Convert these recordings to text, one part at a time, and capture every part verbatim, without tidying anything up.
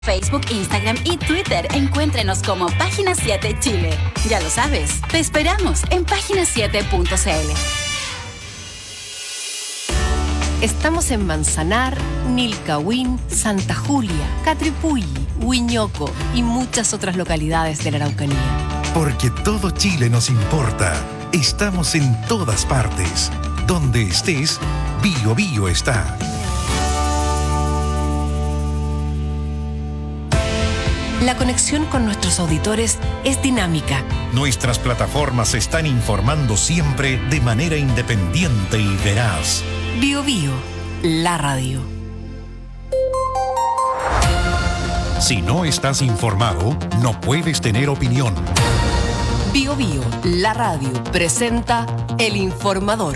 Facebook, Instagram y Twitter. Encuéntrenos como Página siete Chile. Ya lo sabes, te esperamos en página siete punto c l. Estamos en Manzanar, Nilcahuín, Santa Julia, Catripulli, Huiñoco y muchas otras localidades de la Araucanía. Porque todo Chile nos importa. Estamos en todas partes. Donde estés, Bio Bio está. La conexión con nuestros auditores es dinámica. Nuestras plataformas están informando siempre de manera independiente y veraz. Bio Bio, la radio. Si no estás informado, no puedes tener opinión. Bio Bio, la radio, presenta El Informador.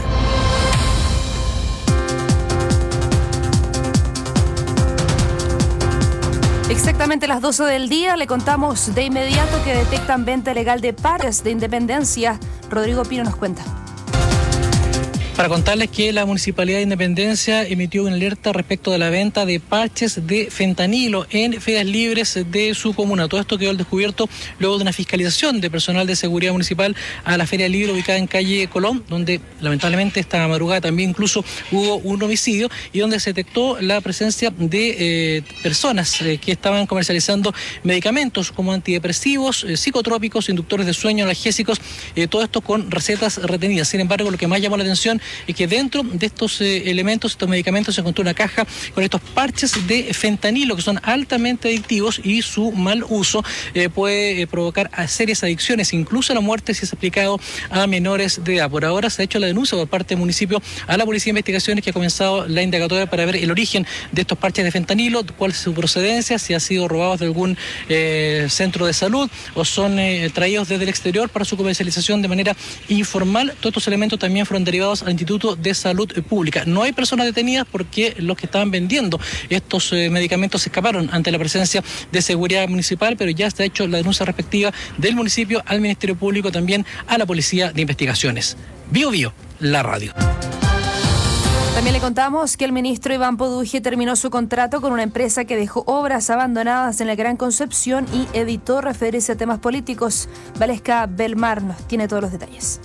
Exactamente a las doce del día le contamos de inmediato que detectan venta ilegal de pares de Independencia. Rodrigo Pino nos cuenta. Para contarles que la Municipalidad de Independencia emitió una alerta respecto de la venta de parches de fentanilo en ferias libres de su comuna. Todo esto quedó al descubierto luego de una fiscalización de personal de seguridad municipal a la feria libre ubicada en calle Colón, donde lamentablemente esta madrugada también incluso hubo un homicidio y donde se detectó la presencia de eh, personas eh, que estaban comercializando medicamentos como antidepresivos, eh, psicotrópicos, inductores de sueño, analgésicos, eh, todo esto con recetas retenidas. Sin embargo, lo que más llamó la atención es que dentro de estos eh, elementos, estos medicamentos, se encontró una caja con estos parches de fentanilo que son altamente adictivos y su mal uso eh, puede eh, provocar serias adicciones, incluso la muerte si es aplicado a menores de edad. Por ahora se ha hecho la denuncia por parte del municipio a la Policía de Investigaciones, que ha comenzado la indagatoria para ver el origen de estos parches de fentanilo, cuál es su procedencia, si ha sido robados de algún eh, centro de salud o son eh, traídos desde el exterior para su comercialización de manera informal. Todos estos elementos también fueron derivados al Instituto de Salud Pública. No hay personas detenidas porque los que estaban vendiendo estos eh, medicamentos escaparon ante la presencia de seguridad municipal, pero ya se ha hecho la denuncia respectiva del municipio al Ministerio Público, también a la Policía de Investigaciones. Bio Bio, la radio. También le contamos que el ministro Iván Poduje terminó su contrato con una empresa que dejó obras abandonadas en la Gran Concepción y evitó referirse a temas políticos. Valesca Belmar nos tiene todos los detalles.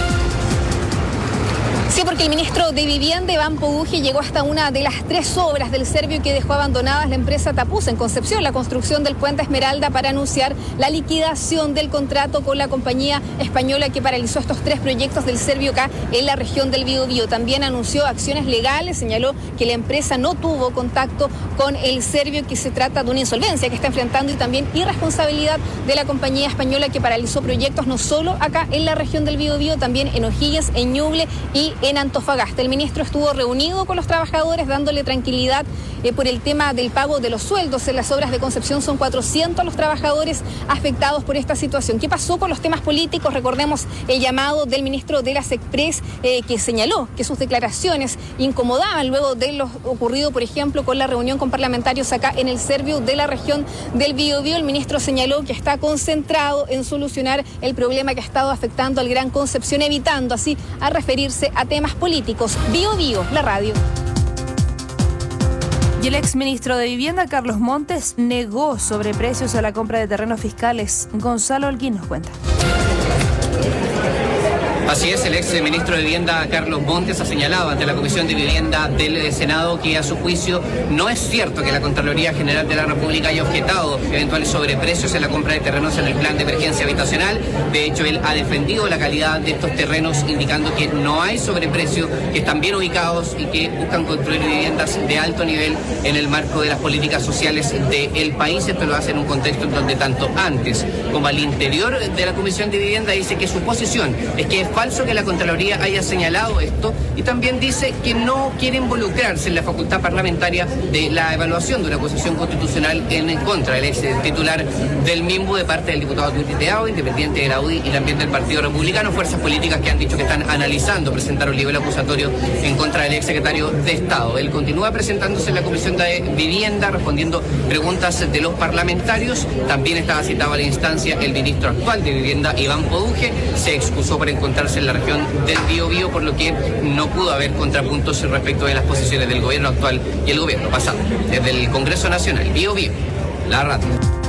Sí, porque el ministro de Vivienda, Iván Poduje, llegó hasta una de las tres obras del Servio que dejó abandonadas la empresa Tapusa en Concepción, la construcción del Puente Esmeralda, para anunciar la liquidación del contrato con la compañía española que paralizó estos tres proyectos del Servio acá en la región del Biobío. También anunció acciones legales, señaló que la empresa no tuvo contacto con el Servio, que se trata de una insolvencia que está enfrentando y también irresponsabilidad de la compañía española que paralizó proyectos no solo acá en la región del Biobío, también en O'Higgins, en Ñuble y en Antofagasta. El ministro estuvo reunido con los trabajadores dándole tranquilidad eh, por el tema del pago de los sueldos en las obras de Concepción. Son cuatrocientos los trabajadores afectados por esta situación. ¿Qué pasó con los temas políticos? Recordemos el llamado del ministro de las Express, eh, que señaló que sus declaraciones incomodaban luego de lo ocurrido, por ejemplo, con la reunión con parlamentarios acá en el Servio de la región del Biobío. El ministro señaló que está concentrado en solucionar el problema que ha estado afectando al Gran Concepción, evitando así a referirse a temas políticos. Bio Bio, la radio. Y el exministro de Vivienda, Carlos Montes, negó sobreprecios a la compra de terrenos fiscales. Gonzalo Holguín nos cuenta. Así es, el ex ministro de Vivienda, Carlos Montes, ha señalado ante la Comisión de Vivienda del Senado que a su juicio no es cierto que la Contraloría General de la República haya objetado eventuales sobreprecios en la compra de terrenos en el plan de emergencia habitacional. De hecho, él ha defendido la calidad de estos terrenos, indicando que no hay sobreprecio, que están bien ubicados y que buscan construir viviendas de alto nivel en el marco de las políticas sociales del país. Esto lo hace en un contexto en donde tanto antes como al interior de la Comisión de Vivienda dice que su posición es que es falso que la Contraloría haya señalado esto, y también dice que no quiere involucrarse en la facultad parlamentaria de la evaluación de una acusación constitucional en contra del ex titular del MIMBU de parte del diputado tuiteado, independiente de la U D I y también del Partido Republicano, fuerzas políticas que han dicho que están analizando presentar un nivel acusatorio en contra del ex secretario de Estado. Él continúa presentándose en la Comisión de Vivienda, respondiendo preguntas de los parlamentarios. También estaba citado a la instancia el ministro actual de Vivienda, Iván Poduje. Se excusó por encontrarse en la región del Biobío, por lo que no pudo haber contrapuntos respecto de las posiciones del gobierno actual y el gobierno pasado. Desde el Congreso Nacional, Bio Bio, la radio.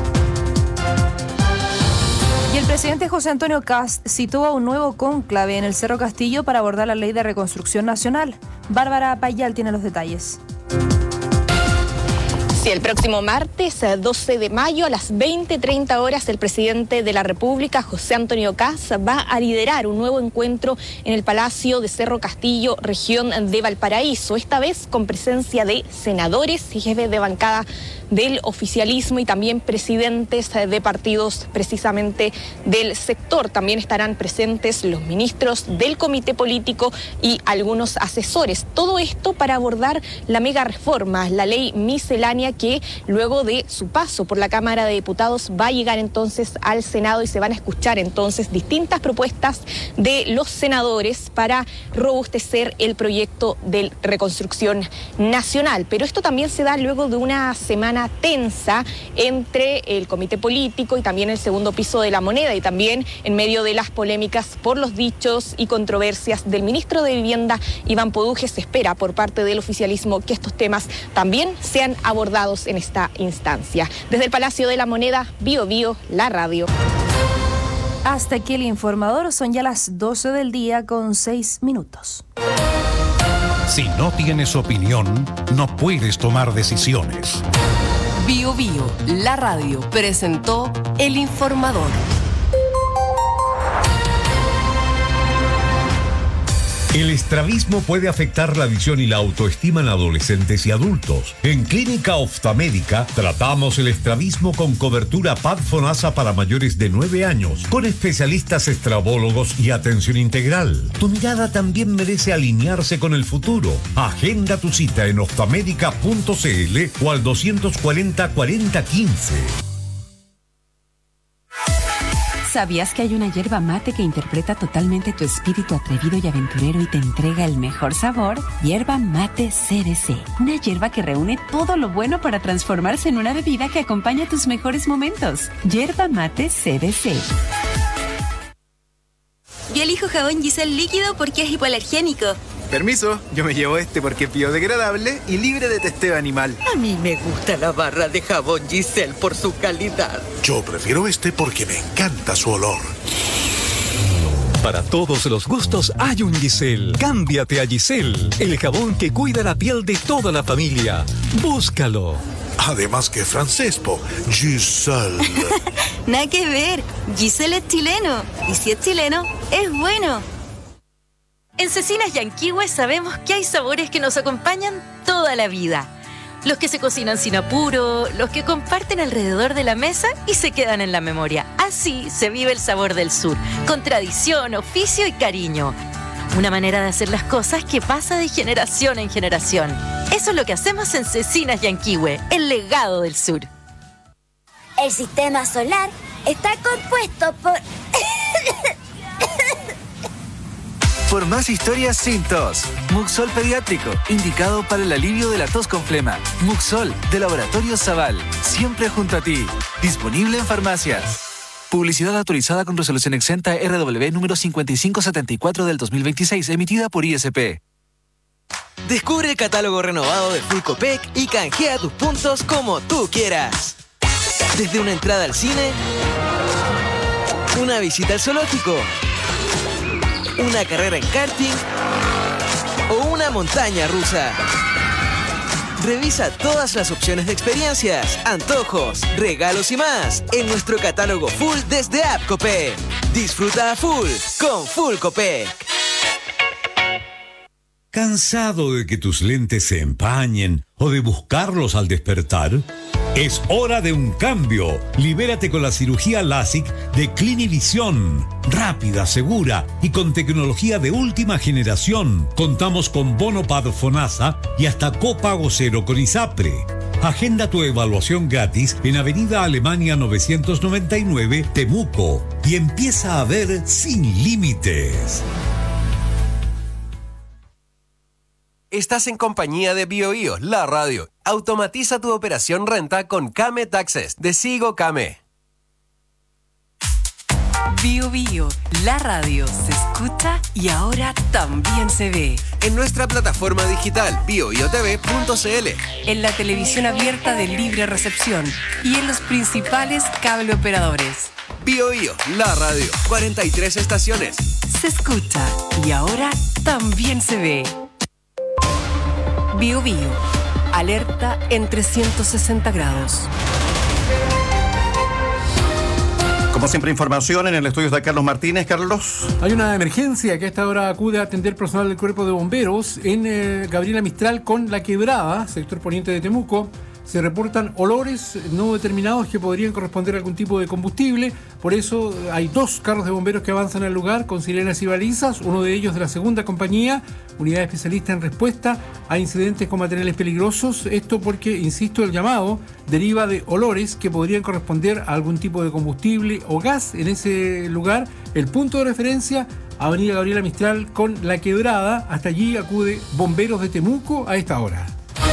Y el presidente José Antonio Kast citó a un nuevo cónclave en el Cerro Castillo para abordar la ley de reconstrucción nacional. Bárbara Payal tiene los detalles. Sí, el próximo martes, doce de mayo, a las veinte treinta horas, el presidente de la República, José Antonio Kast, va a liderar un nuevo encuentro en el Palacio de Cerro Castillo, región de Valparaíso, esta vez con presencia de senadores y jefes de bancada del oficialismo y también presidentes de partidos precisamente del sector. También estarán presentes los ministros del comité político y algunos asesores. Todo esto para abordar la mega reforma, la ley miscelánea, que luego de su paso por la Cámara de Diputados va a llegar entonces al Senado y se van a escuchar entonces distintas propuestas de los senadores para robustecer el proyecto de reconstrucción nacional. Pero esto también se da luego de una semana tensa entre el comité político y también el segundo piso de la moneda, y también en medio de las polémicas por los dichos y controversias del ministro de Vivienda, Iván Poduje. Se espera por parte del oficialismo que estos temas también sean abordados en esta instancia. Desde el Palacio de la Moneda, Bio Bio, la radio. Hasta aquí el informador, son ya las doce del día con seis minutos. Si no tienes opinión, no puedes tomar decisiones. Bio Bio, la radio, presentó El Informador. El estrabismo puede afectar la visión y la autoestima en adolescentes y adultos. En Clínica Oftamédica tratamos el estrabismo con cobertura P A D FONASA para mayores de nueve años, con especialistas estrabólogos y atención integral. Tu mirada también merece alinearse con el futuro. Agenda tu cita en oftamédica punto c l o al doscientos cuarenta cuarenta quince. ¿Sabías que hay una yerba mate que interpreta totalmente tu espíritu atrevido y aventurero y te entrega el mejor sabor? Yerba Mate C B C. Una yerba que reúne todo lo bueno para transformarse en una bebida que acompaña tus mejores momentos. Yerba Mate C B C. Yo elijo jabón Giselle líquido porque es hipoalergénico. Permiso, yo me llevo este porque es biodegradable y libre de testeo animal. A mí me gusta la barra de jabón Giselle por su calidad. Yo prefiero este porque me encanta su olor. Para todos los gustos hay un Giselle. Cámbiate a Giselle, el jabón que cuida la piel de toda la familia. Búscalo. Además que francés, po. Giselle. Nada que ver. Giselle es chileno. Y si es chileno, es bueno. En Cecinas Yanquihue sabemos que hay sabores que nos acompañan toda la vida. Los que se cocinan sin apuro, los que comparten alrededor de la mesa y se quedan en la memoria. Así se vive el sabor del sur, con tradición, oficio y cariño. Una manera de hacer las cosas que pasa de generación en generación. Eso es lo que hacemos en Cecinas Yanquihue, el legado del sur. El sistema solar está compuesto por... Por más historias sin tos. Muxol Pediátrico, indicado para el alivio de la tos con flema. Muxol, de Laboratorio Zaval, siempre junto a ti. Disponible en farmacias. Publicidad autorizada con resolución exenta R W número cincuenta y cinco setenta y cuatro del dos mil veintiséis, emitida por I S P. Descubre el catálogo renovado de Full Copec y canjea tus puntos como tú quieras. Desde una entrada al cine, una visita al zoológico, una carrera en karting o una montaña rusa. Revisa todas las opciones de experiencias, antojos, regalos y más en nuestro catálogo full desde App Copec. Disfruta a full con Full Copec. ¿Cansado de que tus lentes se empañen o de buscarlos al despertar? Es hora de un cambio. Libérate con la cirugía LASIK de Clinivision. Rápida, segura y con tecnología de última generación. Contamos con bono P A D FONASA y hasta copago cero con ISAPRE. Agenda tu evaluación gratis en Avenida Alemania novecientos noventa y nueve, Temuco, y empieza a ver sin límites. Estás en compañía de BioBio, la radio. Automatiza tu operación renta con Kame Taxes de Sigo Kame. Bio Bio, la radio se escucha y ahora también se ve. en nuestra plataforma digital bio bio t v punto c l, en la televisión abierta de libre recepción y en los principales cable operadores. Bio Bio, la radio, cuarenta y tres estaciones. Se escucha y ahora también se ve. Bio Bio, alerta en trescientos sesenta grados. Como siempre, información en el estudio de Carlos Martínez. Carlos. Hay una emergencia que a esta hora acude a atender personal del Cuerpo de Bomberos en eh, Gabriela Mistral con La Quebrada, sector poniente de Temuco. Se reportan olores no determinados que podrían corresponder a algún tipo de combustible. Por eso hay dos carros de bomberos que avanzan al lugar con sirenas y balizas, uno de ellos de la segunda compañía, unidad especialista en respuesta a incidentes con materiales peligrosos. Esto porque, insisto, el llamado deriva de olores que podrían corresponder a algún tipo de combustible o gas en ese lugar. El punto de referencia, Avenida Gabriela Mistral con La Quebrada. Hasta allí acude Bomberos de Temuco a esta hora.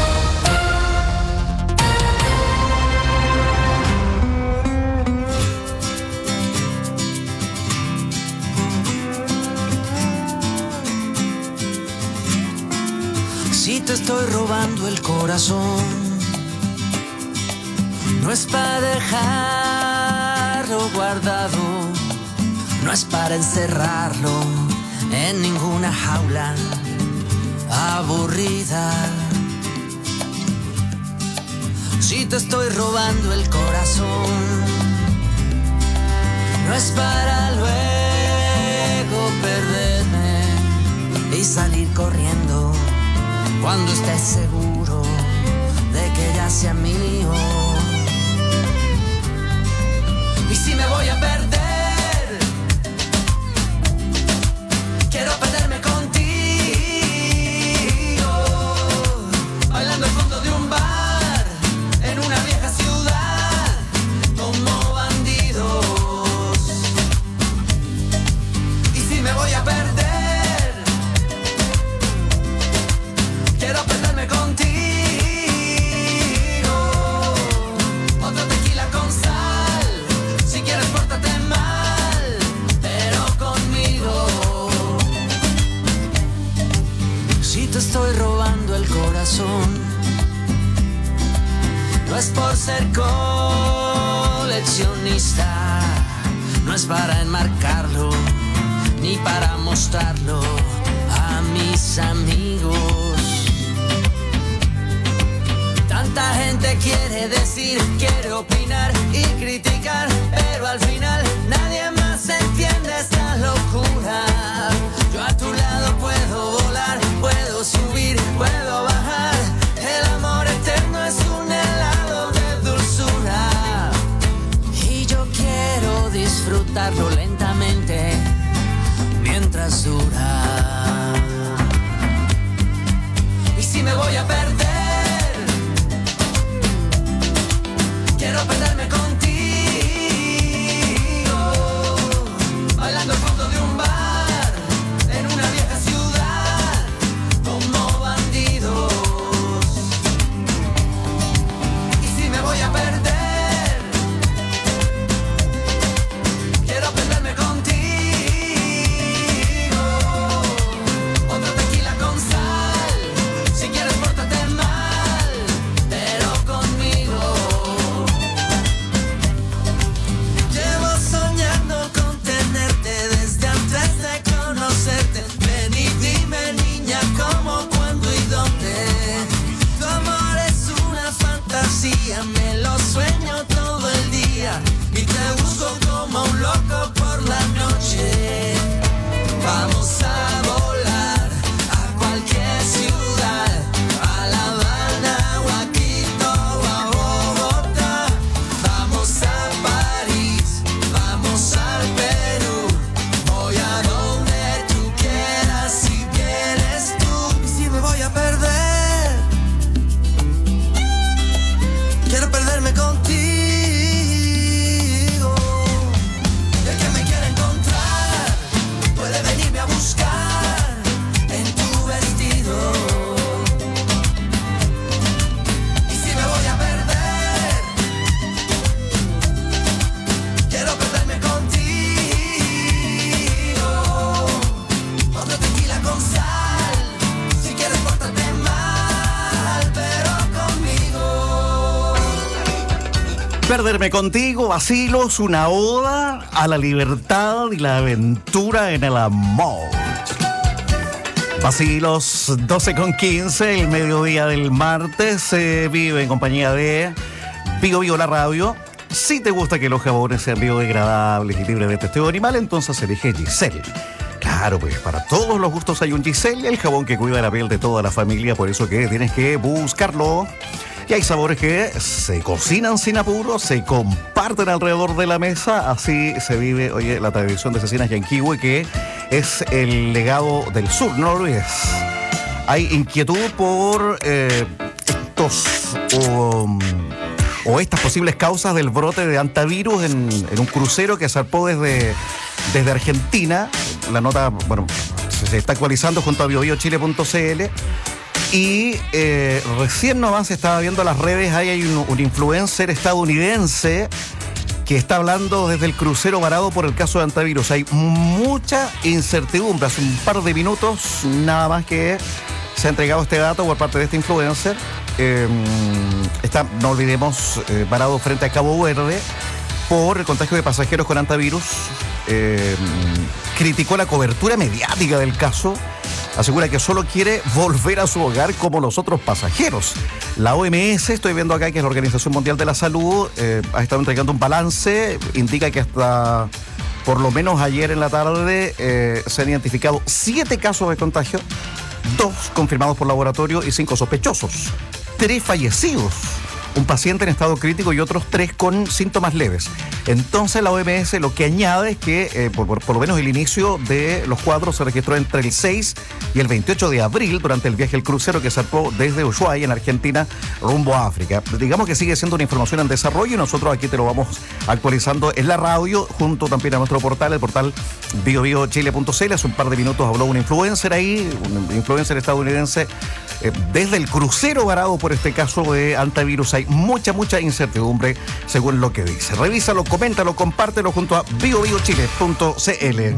Si te estoy robando el corazón, no es para dejarlo guardado, no es para encerrarlo en ninguna jaula aburrida. Si te estoy robando el corazón, no es para luego perderme y salir corriendo cuando estés seguro de que ya sea mío. Y si me voy a perder, quiero perderme contigo, bailando al fondo de un bar, en una vieja ciudad, como bandidos. Y si me voy a perder, quiero perderme contigo, otro tequila con sal, si quieres pórtate mal, pero conmigo. Si te estoy robando el corazón, no es por ser coleccionista, no es para enmarcarlo, ni para mostrarlo a mis amigos. Tanta gente quiere decir, quiere opinar y criticar, pero al final nadie más entiende esta locura. Yo a tu lado puedo volar, puedo subir, puedo bajar. El amor eterno es un helado de dulzura y yo quiero disfrutarlo lentamente mientras dura. Y si me voy a perder, quiero perderme contigo, bailando al fondo de un bar, en una vieja ciudad, como bandidos. Y si me voy a perder, quiero perderme contigo, otro tequila con sal, si quieres pórtate mal, pero conmigo. Perderme contigo, Vacilos, una oda a la libertad y la aventura en el amor. Vacilos, doce con quince, el mediodía del martes, se vive en compañía de Bio Bio la radio. Si te gusta que los jabones sean biodegradables y libres de testeo animal, entonces elige Giselle. Claro, pues para todos los gustos hay un Giselle, el jabón que cuida la piel de toda la familia, por eso que tienes que buscarlo. Y hay sabores que se cocinan sin apuro, se comparten alrededor de la mesa, así se vive, oye, la tradición de Cecinas Yanquihue, que es el legado del sur, no lo olvides. Hay inquietud por eh, estos o, o estas posibles causas del brote de antivirus en, en un crucero que zarpó desde, desde Argentina. La nota, bueno, se está actualizando junto a bio bio chile punto c l. Y eh, recién nomás se estaba viendo las redes, ahí hay un, un influencer estadounidense que está hablando desde el crucero varado por el caso de antivirus. Hay mucha incertidumbre. Hace un par de minutos nada más que se ha entregado este dato por parte de este influencer. Eh, está, no olvidemos, eh, varado frente a Cabo Verde por el contagio de pasajeros con antivirus. Eh, criticó la cobertura mediática del caso. Asegura que solo quiere volver a su hogar como los otros pasajeros. La O M S, estoy viendo acá que es la Organización Mundial de la Salud, eh, ha estado entregando un balance. Indica que hasta por lo menos ayer en la tarde eh, se han identificado siete casos de contagio, dos confirmados por laboratorio y cinco sospechosos. Tres fallecidos. Un paciente en estado crítico y otros tres con síntomas leves. Entonces la O M S lo que añade es que eh, por, por, por lo menos el inicio de los cuadros se registró entre el seis y el veintiocho de abril durante el viaje del crucero que zarpó desde Ushuaia en Argentina rumbo a África. Digamos que sigue siendo una información en desarrollo y nosotros aquí te lo vamos actualizando en la radio junto también a nuestro portal, el portal bio bio chile punto c l. Hace un par de minutos habló un influencer ahí, un influencer estadounidense eh, desde el crucero varado por este caso de antivirus. Hay mucha, mucha incertidumbre según lo que dice. Revísalo, coméntalo, compártelo junto a bio bio chile punto c l.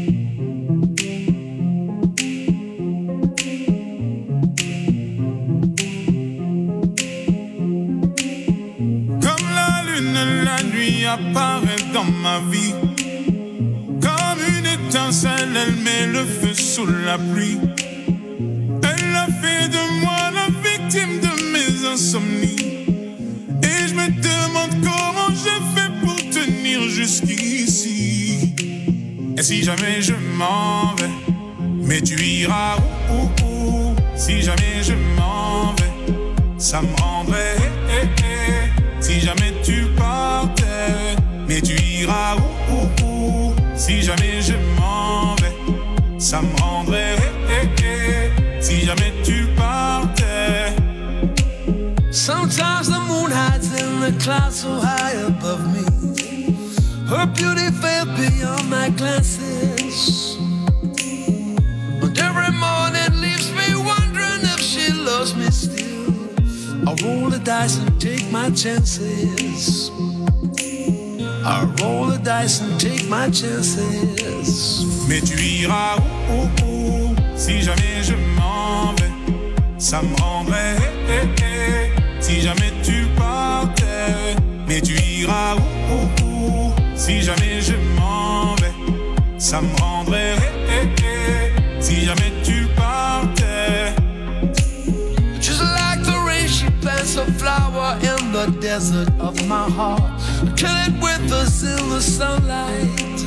Comme la lune, la nuit apparaît dans ma vie. Comme une étincelle, elle met le feu sous la pluie. Elle a fait de moi la victime de mes insomnies. Et je me demande comment j'ai fait pour tenir jusqu'ici. Et si jamais je m'en vais, mais tu iras où, où, où. Si jamais je m'en vais, ça me rendrait eh, eh, eh. Si jamais tu partais, mais tu iras où, où, où. Si jamais je m'en vais, ça me rendrait eh, eh, eh. Si jamais tu partais. Sometimes the moon hides in the clouds so high above me. Her beauty fell beyond my glances. And every morning leaves me wondering if she loves me still. I roll the dice and take my chances. I roll the dice and take my chances. Mais tu iras où, où, où. Si jamais je m'en vais, ça me rendrait eh, eh, eh. Si jamais tu partais, mais tu iras où, où, où. Si jamais je m'en vais, ça me rendrait eh, eh, eh. Si jamais tu partais. Just like the rain, she plants a flower in the desert of my heart. Kill it with us in the sunlight.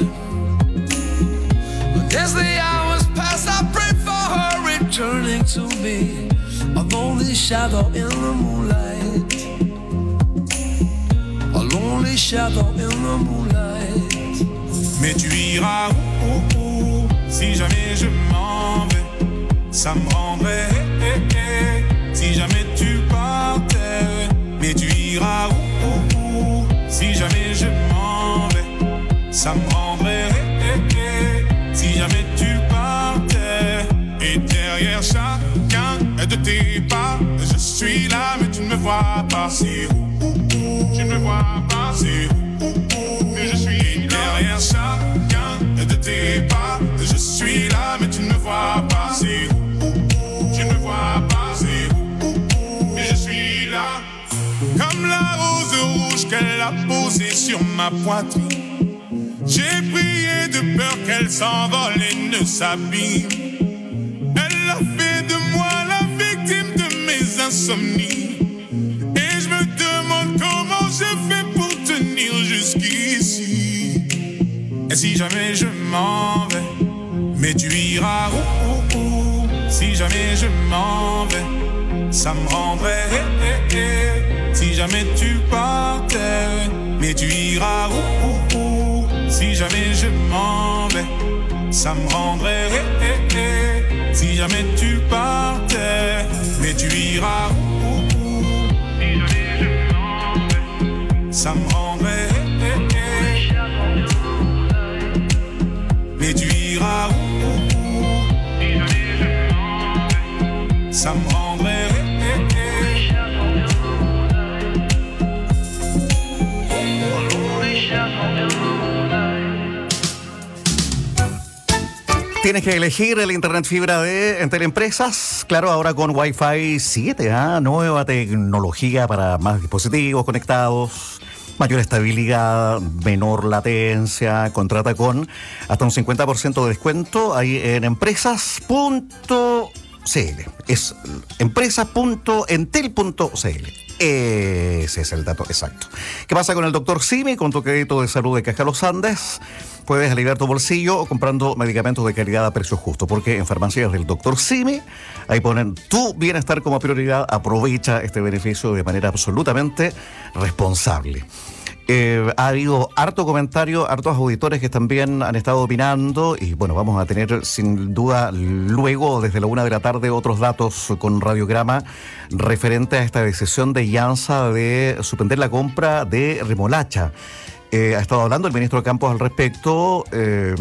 But as the hours pass, I pray for her returning to me. A lonely shadow in the moonlight. A lonely shadow in the moonlight. Mais tu iras où, où, où. Si jamais je m'en vais, ça me rendrait eh, eh, eh. Si jamais tu partais, mais tu iras où, où, où. Si jamais je m'en vais, ça me rendrait eh, eh, eh. Si jamais tu partais. Et derrière chacun de tes pas, je suis là mais tu ne me vois pas. C'est où, où, où. Tu ne me vois pas. C'est où, où, où. Mais je suis là. Derrière chacun de tes pas, je suis là mais tu ne me vois pas. C'est où, où, où. Tu ne me vois pas. C'est où, où, où. Mais je suis là. Comme la rose rouge qu'elle a sur ma poitrine. J'ai prié de peur qu'elle s'envole et ne s'abîme. Elle a fait de moi la victime de mes insomnies. Et je me demande comment je fais pour tenir jusqu'ici. Et si jamais je m'en vais, mais tu iras où, où, où. Si jamais je m'en vais, ça me rendrait eh, eh, eh. Si jamais tu partais, mais tu iras où, où, où. Si jamais je m'en vais, ça me rendrait eh, eh, eh. Si jamais tu partais, mais tu iras où, où, où. Si jamais je m'en vais, ça me rendrait eh, eh, eh. Mais tu iras où, où, où. Si jamais je m'en vais, ça me rendrait eh, eh, eh. Tienes que elegir el internet fibra de Entel Empresas, claro, ahora con Wi-Fi siete, ¿eh? Nueva tecnología para más dispositivos conectados, mayor estabilidad, menor latencia. Contrata con hasta un cincuenta por ciento de descuento ahí en empresas punto c l. Es empresas punto entel punto c l. Ese es el dato exacto. ¿Qué pasa con el doctor Simi? Con tu crédito de salud de Caja Los Andes puedes aliviar tu bolsillo comprando medicamentos de calidad a precio justo, porque en farmacias del doctor Simi ahí ponen tu bienestar como prioridad. Aprovecha este beneficio de manera absolutamente responsable. Eh, ha habido harto comentario, hartos auditores que también han estado opinando y bueno, vamos a tener sin duda luego desde la una de la tarde otros datos con Radiograma referente a esta decisión de IANSA de suspender la compra de remolacha. Eh, ha estado hablando el ministro Campos al respecto. Eh,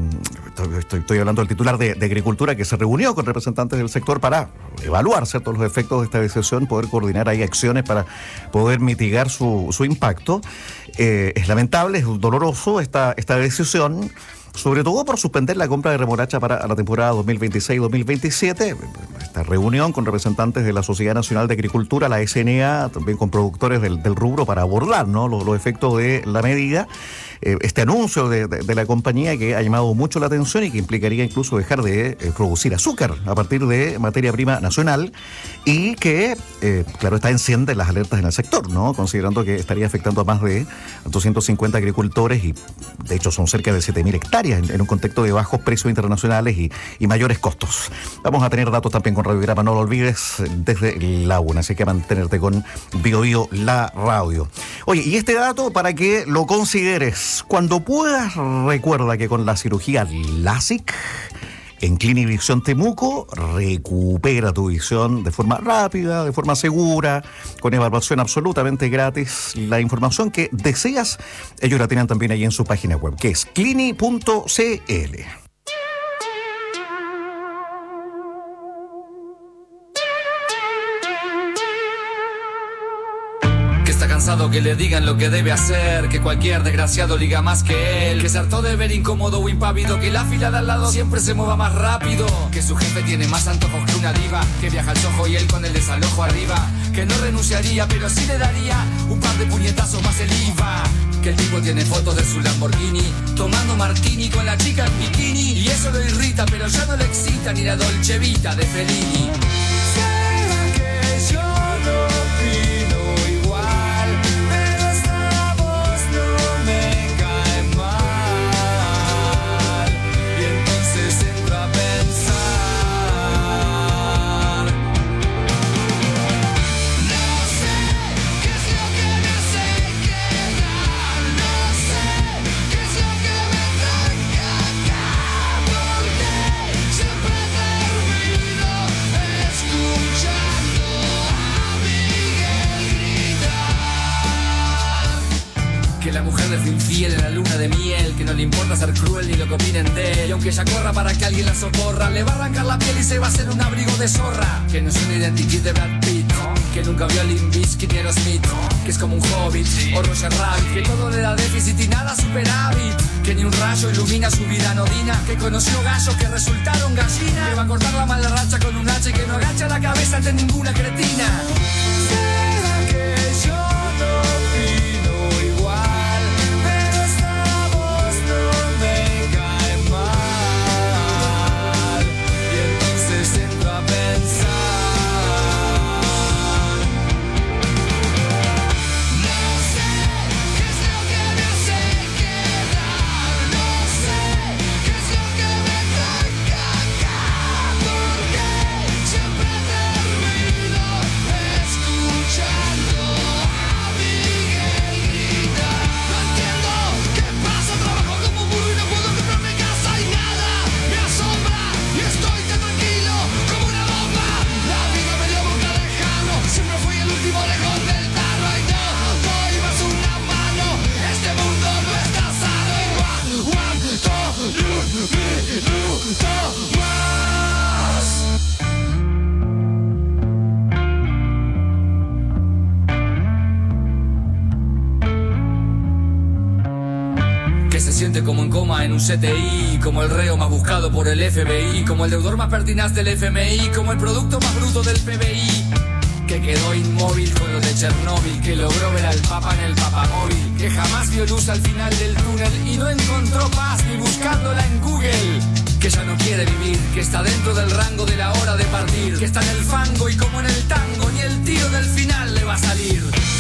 estoy, estoy hablando del titular de, de Agricultura, que se reunió con representantes del sector para evaluar ciertos los efectos de esta decisión, poder coordinar ahí acciones para poder mitigar su, su impacto. Eh, es lamentable, es doloroso esta, esta decisión, sobre todo por suspender la compra de remolacha para la temporada dos mil veintiséis dos mil veintisiete. Esta reunión con representantes de la Sociedad Nacional de Agricultura, la S N A, también con productores del, del rubro para abordar, ¿no?, los, los efectos de la medida. Eh, este anuncio de, de, de la compañía que ha llamado mucho la atención y que implicaría incluso dejar de eh, producir azúcar a partir de materia prima nacional y que, eh, claro, está enciende las alertas en el sector, ¿no?, considerando que estaría afectando a más de doscientos cincuenta agricultores y de hecho son cerca de siete mil hectáreas en, en un contexto de bajos precios internacionales y, y mayores costos. Vamos a tener datos también con Radiograma, no lo olvides, desde la una, así que mantenerte con Bio Bio, la radio. Oye, y este dato para que lo consideres. Cuando puedas, recuerda que con la cirugía LASIK en Clinivisión Temuco, recupera tu visión de forma rápida, de forma segura, con evaluación absolutamente gratis. La información que deseas, ellos la tienen también ahí en su página web, que es clini punto c l. Cansado que le digan lo que debe hacer, que cualquier desgraciado liga más que él, que se hartó de ver incómodo o impávido, que la fila de al lado siempre se mueva más rápido, que su jefe tiene más antojos que una diva, que viaja al Soho y él con el desalojo arriba, que no renunciaría pero sí le daría un par de puñetazos más el I V A, que el tipo tiene fotos de su Lamborghini tomando martini con la chica en bikini y eso lo irrita pero ya no le excita ni la Dolce Vita de Fellini. ¿Será que yo no opino igual? La mujer les infiel en la luna de miel, que no le importa ser cruel ni lo que opinen de él. Y aunque ella corra para que alguien la socorra, le va a arrancar la piel y se va a hacer un abrigo de zorra. Que no es un identikit de Brad Pitt, que nunca vio a Limp Bizkit ni a Aerosmith, que es como un hobbit o Roger Rabbit, que todo le da déficit y nada superávit, que ni un rayo ilumina su vida anodina, que conoció gallos que resultaron gallinas, que va a cortar la mala racha con un hacha y que no agacha la cabeza ante ninguna cretina. ¿Será que yo no opino igual? que se siente como en coma en un C T I, como el reo más buscado por el F B I, como el deudor más pertinaz del F M I, como el producto más bruto del P B I, que quedó inmóvil con lo de Chernóbil, que logró ver al Papa en el papamóvil, que jamás vio luz al final del túnel y no encontró paz ni buscándola en Google, que ya no quiere vivir, que está dentro del rango de la hora de partir, que está en el fango y como en el tango ni el tiro del final le va a salir.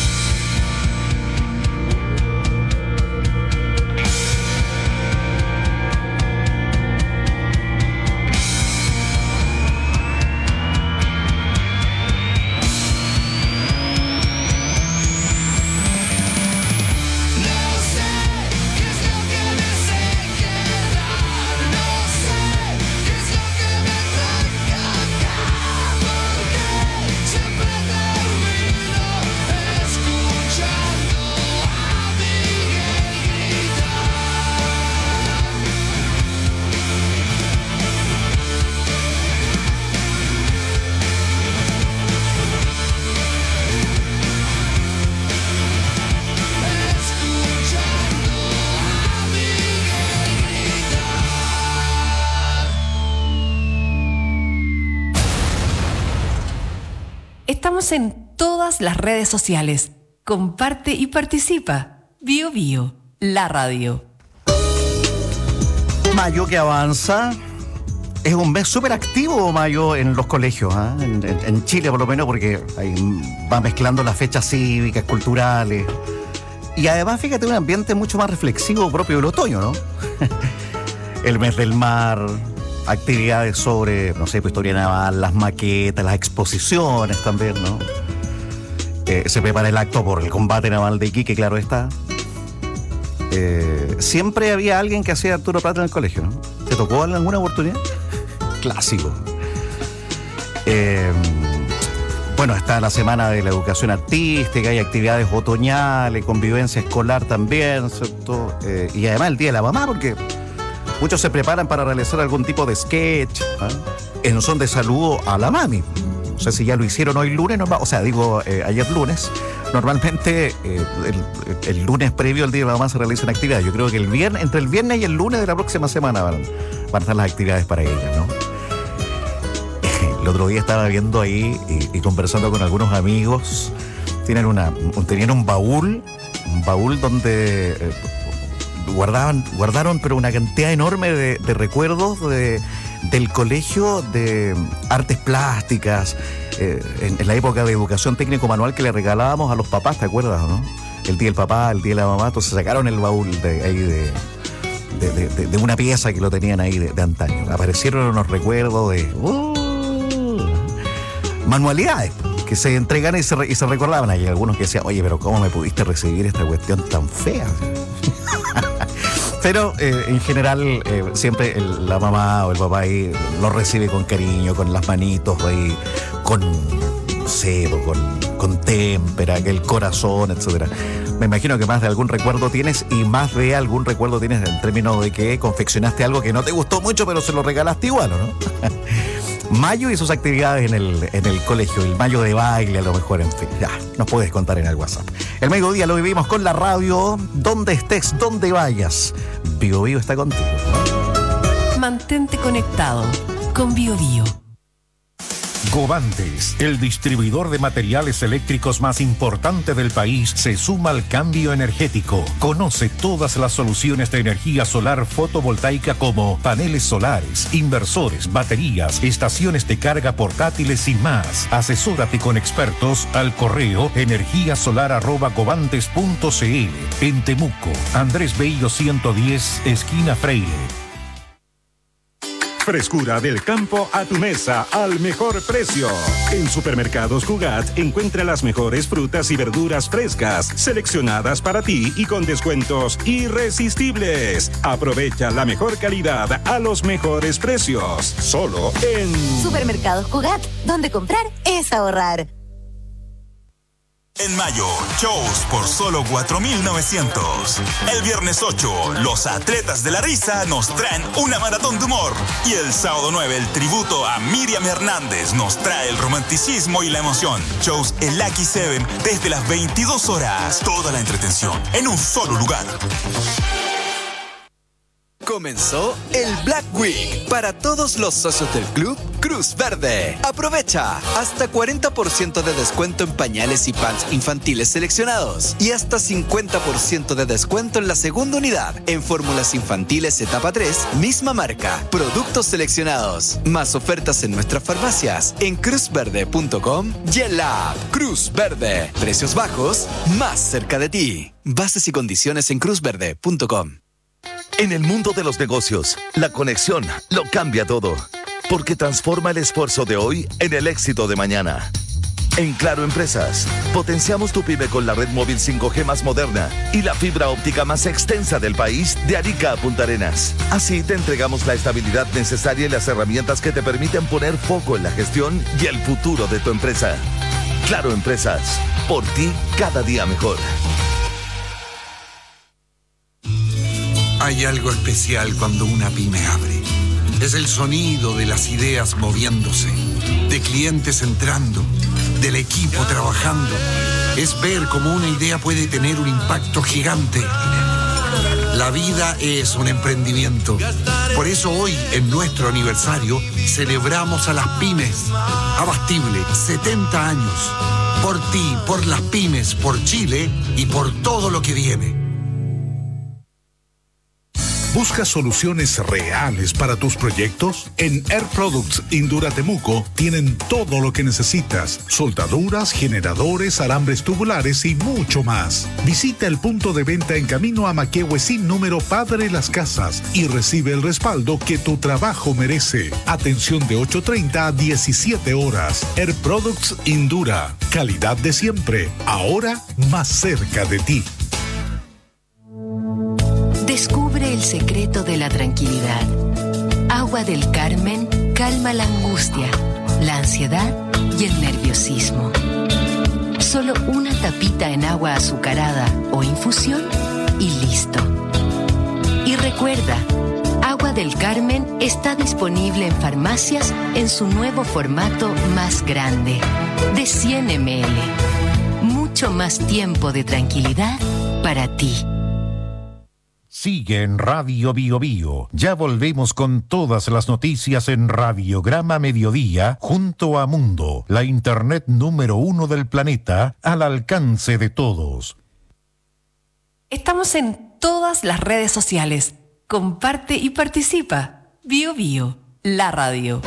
Estamos en todas las redes sociales. Comparte y participa. Bio Bio, la radio. Mayo que avanza. Es un mes súper activo, mayo, en los colegios, ¿eh? en, en, en Chile por lo menos, porque ahí va mezclando las fechas cívicas, culturales. Y además, fíjate, un ambiente mucho más reflexivo propio del otoño, ¿no? El mes del mar, actividades sobre, no sé, pues, historia naval, las maquetas, las exposiciones también, ¿no? Eh, se prepara el acto por el combate naval de Iquique, claro está. Eh, siempre había alguien que hacía Arturo Prat en el colegio, ¿no? ¿Te tocó en alguna oportunidad? Clásico. Eh, bueno, está la semana de la educación artística, hay actividades otoñales, convivencia escolar también, ¿cierto? Eh, y además el Día de la Mamá, porque muchos se preparan para realizar algún tipo de sketch, ¿eh? en son de saludo a la mami. No sé si ya lo hicieron hoy lunes, normal, o sea, digo eh, ayer lunes. Normalmente eh, el, el lunes previo al Día de la Mamá se realizan actividades. Yo creo que el viernes, entre el viernes y el lunes de la próxima semana van, van a estar las actividades para ellas, ¿no? El otro día estaba viendo ahí y, y conversando con algunos amigos. Tienen una, tenían un baúl, un baúl donde eh, guardaban, guardaron pero una cantidad enorme de, de recuerdos de, del colegio, de artes plásticas, eh, en, en la época de educación técnico manual que le regalábamos a los papás, ¿te acuerdas o no? El día del papá, el día de la mamá, entonces sacaron el baúl de ahí de, de, de, de, de una pieza que lo tenían ahí de, de antaño. Aparecieron unos recuerdos de uh, manualidades que se entregan y se, y se recordaban. Hay algunos que decían, oye, pero ¿cómo me pudiste recibir esta cuestión tan fea? Pero eh, en general eh, siempre el, la mamá o el papá ahí lo recibe con cariño, con las manitos ahí, con cebo, con, con témpera, el corazón, etcétera. Me imagino que más de algún recuerdo tienes y más de algún recuerdo tienes en términos de que confeccionaste algo que no te gustó mucho, pero se lo regalaste igual, ¿o no? Mayo y sus actividades en el, en el colegio, el mayo de baile a lo mejor, en fin, ya, nos puedes contar en el WhatsApp. El mediodía lo vivimos con la radio, donde estés, donde vayas. Bio Bio está contigo, ¿no? Mantente conectado con Bio Bio. Govantes, el distribuidor de materiales eléctricos más importante del país, se suma al cambio energético. Conoce todas las soluciones de energía solar fotovoltaica como paneles solares, inversores, baterías, estaciones de carga portátiles y más. Asesórate con expertos al correo energía solar arroba govantes punto c l. En Temuco, Andrés Bello ciento diez, esquina Freire. Frescura del campo a tu mesa al mejor precio. En Supermercados Cugat encuentra las mejores frutas y verduras frescas, seleccionadas para ti y con descuentos irresistibles. Aprovecha la mejor calidad a los mejores precios. Solo en Supermercados Cugat, donde comprar es ahorrar. En mayo, shows por solo cuatro mil novecientos. El viernes ocho, los atletas de la risa nos traen una maratón de humor. Y el sábado nueve, el tributo a Miriam Hernández nos trae el romanticismo y la emoción. Shows en Lucky Seven desde las veintidós horas. Toda la entretención en un solo lugar. Comenzó el Black Week para todos los socios del club Cruz Verde. Aprovecha hasta cuarenta por ciento de descuento en pañales y pants infantiles seleccionados y hasta cincuenta por ciento de descuento en la segunda unidad en fórmulas infantiles etapa tres, misma marca, productos seleccionados. Más ofertas en nuestras farmacias en cruz verde punto com y en la app Cruz Verde. Precios bajos, más cerca de ti. Bases y condiciones en cruz verde punto com. En el mundo de los negocios, la conexión lo cambia todo, porque transforma el esfuerzo de hoy en el éxito de mañana. En Claro Empresas, potenciamos tu pyme con la red móvil cinco G más moderna y la fibra óptica más extensa del país de Arica a Punta Arenas. Así te entregamos la estabilidad necesaria y las herramientas que te permiten poner foco en la gestión y el futuro de tu empresa. Claro Empresas, por ti cada día mejor. Hay algo especial cuando una pyme abre. Es el sonido de las ideas moviéndose, de clientes entrando, del equipo trabajando. Es ver cómo una idea puede tener un impacto gigante. La vida es un emprendimiento. Por eso hoy, en nuestro aniversario, celebramos a las pymes. Abastible, setenta años. Por ti, por las pymes, por Chile y por todo lo que viene. ¿Buscas soluciones reales para tus proyectos? En Air Products Indura Temuco tienen todo lo que necesitas: soldaduras, generadores, alambres tubulares y mucho más. Visita el punto de venta en camino a Maquehue sin número Padre Las Casas y recibe el respaldo que tu trabajo merece. Atención de ocho treinta a diecisiete horas. Air Products Indura. Calidad de siempre. Ahora más cerca de ti. Descubre el secreto de la tranquilidad. Agua del Carmen calma la angustia, la ansiedad y el nerviosismo. Solo una tapita en agua azucarada o infusión y listo. Y recuerda, Agua del Carmen está disponible en farmacias en su nuevo formato más grande, de cien mililitros. Mucho más tiempo de tranquilidad para ti. Sigue en Radio Bio Bio. Ya volvemos con todas las noticias en Radiograma Mediodía junto a Mundo, la internet número uno del planeta, al alcance de todos. Estamos en todas las redes sociales. Comparte y participa. Bio Bio, la radio.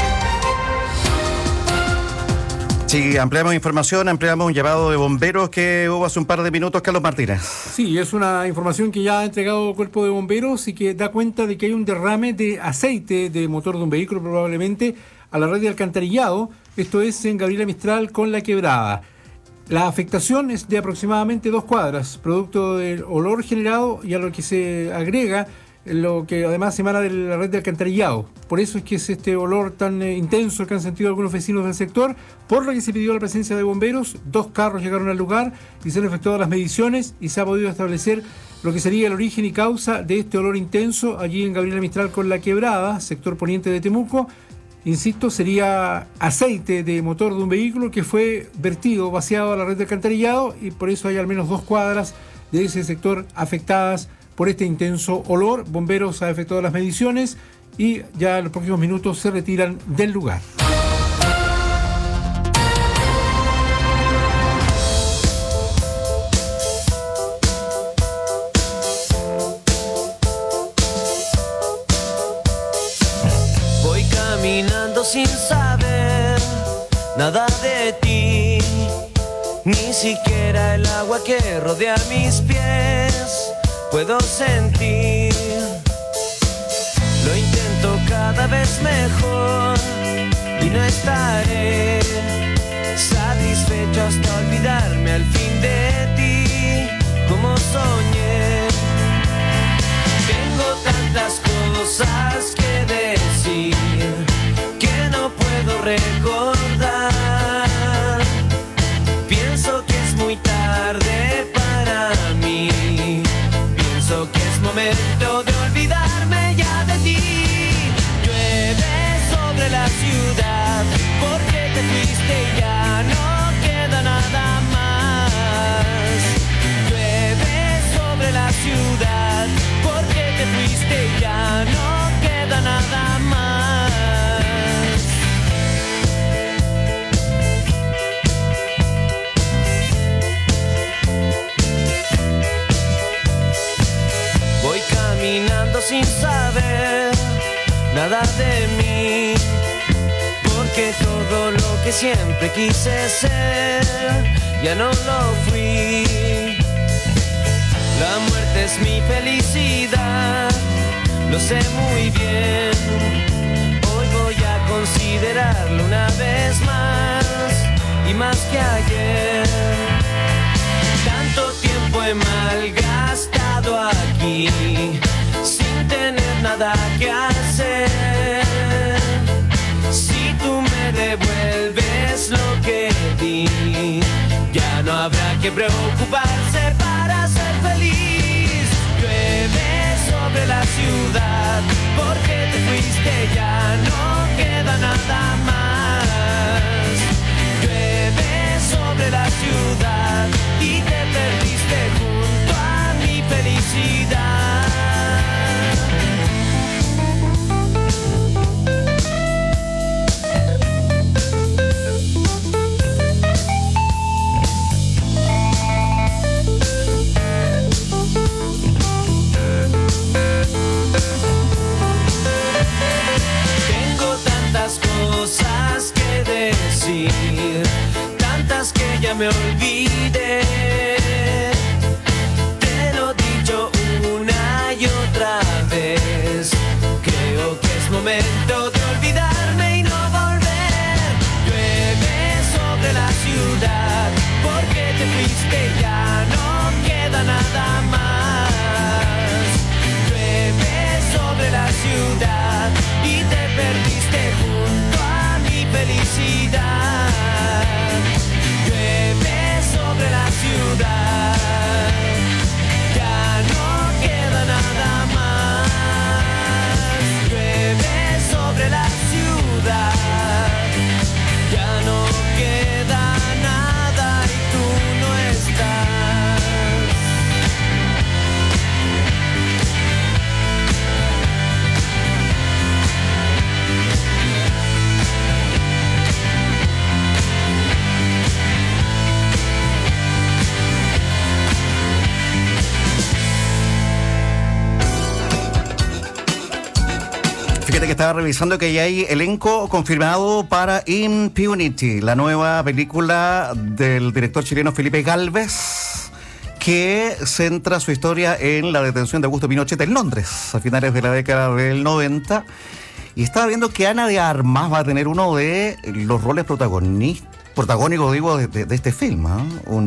Sí, ampliamos información, ampliamos un llamado de bomberos que hubo hace un par de minutos, Carlos Martínez. Sí, es una información que ya ha entregado el Cuerpo de Bomberos y que da cuenta de que hay un derrame de aceite de motor de un vehículo probablemente a la red de alcantarillado. Esto es en Gabriela Mistral con La Quebrada. La afectación es de aproximadamente dos cuadras, producto del olor generado y a lo que se agrega lo que además emana de la red de alcantarillado. Por eso es que es este olor tan eh, intenso que han sentido algunos vecinos del sector, por lo que se pidió la presencia de bomberos. Dos carros llegaron al lugar y se han efectuado las mediciones y se ha podido establecer lo que sería el origen y causa de este olor intenso allí en Gabriela Mistral con La Quebrada, sector poniente de Temuco. Insisto, sería aceite de motor de un vehículo que fue vertido, vaciado a la red de alcantarillado, y por eso hay al menos dos cuadras de ese sector afectadas por este intenso olor. Bomberos ha efectuado las mediciones y ya en los próximos minutos se retiran del lugar. Voy caminando sin saber nada de ti, ni siquiera el agua que rodea mis pies puedo sentir. Lo intento cada vez mejor y no estaré satisfecho hasta olvidarme al fin de ti, como soñé. Tengo tantas cosas que decir que no puedo recordar. Pienso que es muy tarde para mí. Pienso que es momento de olvidarme ya de ti. Llueve sobre la ciudad porque te fuiste y ya no queda nada más. Llueve sobre la ciudad porque te fuiste y ya caminando sin saber nada de mí, porque todo lo que siempre quise ser ya no lo fui. La muerte es mi felicidad, lo sé muy bien. Hoy voy a considerarlo una vez más y más que ayer. Tanto tiempo he malgastado aquí sin tener nada que hacer. Si tú me devuelves lo que di, ya no habrá que preocuparse para ser feliz. Llueve sobre la ciudad porque te fuiste, ya no queda nada más. Llueve sobre la ciudad y te perdiste junto a mi felicidad. Cosas que decir, tantas que ya me olvidé. Te lo he dicho una y otra vez. Creo que es momento de olvidarme y no volver. Llueve sobre la ciudad porque te fuiste, ya no queda nada más. Llueve sobre la ciudad y te perdiste junto a mi felicidad. Llueve sobre la ciudad, ya no queda nada más. Llueve sobre la ciudad, ya no queda nada y tú no estás. Fíjate que estaba revisando que ya hay elenco confirmado para Impunity, la nueva película del director chileno Felipe Gálvez, que centra su historia en la detención de Augusto Pinochet en Londres a finales de la década del noventa. Y estaba viendo que Ana de Armas va a tener uno de los roles protagonistas, protagónicos, digo, de, de, de este film, ¿eh?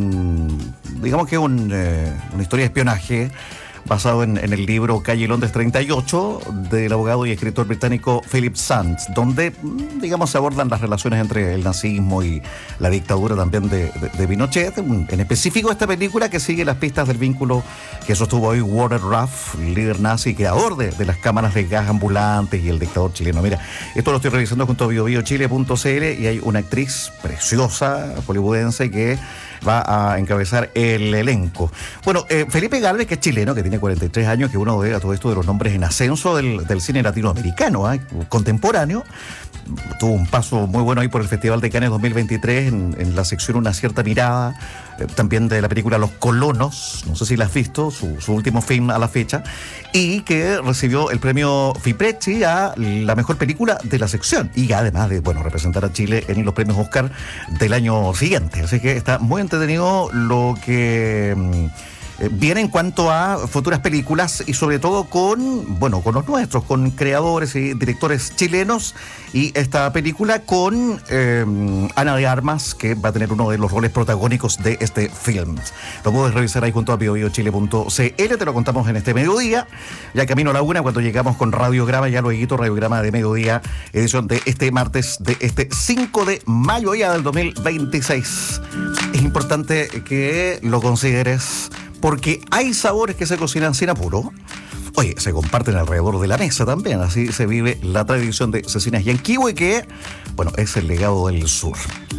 Un, digamos que un, eh, una historia de espionaje basado en, en el libro Calle Londres treinta y ocho del abogado y escritor británico Philip Sands, donde, digamos, se abordan las relaciones entre el nazismo y la dictadura también de, de, de Pinochet. En específico, esta película que sigue las pistas del vínculo que sostuvo hoy Walter Ruff, líder nazi y creador de, de las cámaras de gas ambulantes y el dictador chileno. Mira, esto lo estoy revisando junto a bio bio chile punto c l y hay una actriz preciosa, hollywoodense, que va a encabezar el elenco. Bueno, eh, Felipe Gálvez, que es chileno, que tiene cuarenta y tres años, que es uno de, a todo esto, de los nombres en ascenso del, del cine latinoamericano, ¿eh? contemporáneo. Tuvo un paso muy bueno ahí por el Festival de Cannes dos mil veintitrés en, en la sección Una cierta mirada, eh, también de la película Los Colonos, no sé si la has visto, su, su último film a la fecha, y que recibió el premio Fipresci a la mejor película de la sección, y además de, bueno, representar a Chile en los premios Oscar del año siguiente. Así que está muy entretenido lo que eh, viene en cuanto a futuras películas, y sobre todo con, bueno, con los nuestros, con creadores y directores chilenos, y esta película con eh, Ana de Armas, que va a tener uno de los roles protagónicos de este film. Lo puedes revisar ahí junto a bio bio chile punto c l, te lo contamos en este mediodía, ya camino a la una, cuando llegamos con Radiograma, ya luego Radiograma de mediodía, edición de este martes, de este cinco de mayo ya del dos mil veintiséis. Es importante que lo consideres, porque hay sabores que se cocinan sin apuro. Oye, se comparten alrededor de la mesa también, así se vive la tradición de Cecinas Yanquihue, que, bueno, es el legado del sur.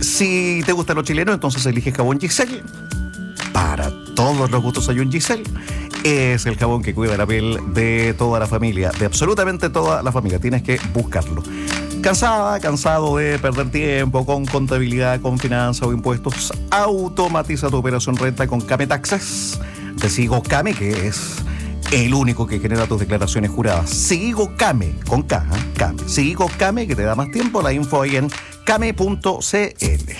Si te gusta lo chileno, entonces elige jabón Giselle. Para todos los gustos hay un Giselle. Es el jabón que cuida la piel de toda la familia, de absolutamente toda la familia. Tienes que buscarlo. ¿Cansada, cansado de perder tiempo con contabilidad, con finanzas o impuestos? Automatiza tu operación renta con Came Taxes de Sigo Came, que es el único que genera tus declaraciones juradas. Sigo Came, con K, ¿eh? Came. Sigo Came, que te da más tiempo. La info ahí en came punto c l.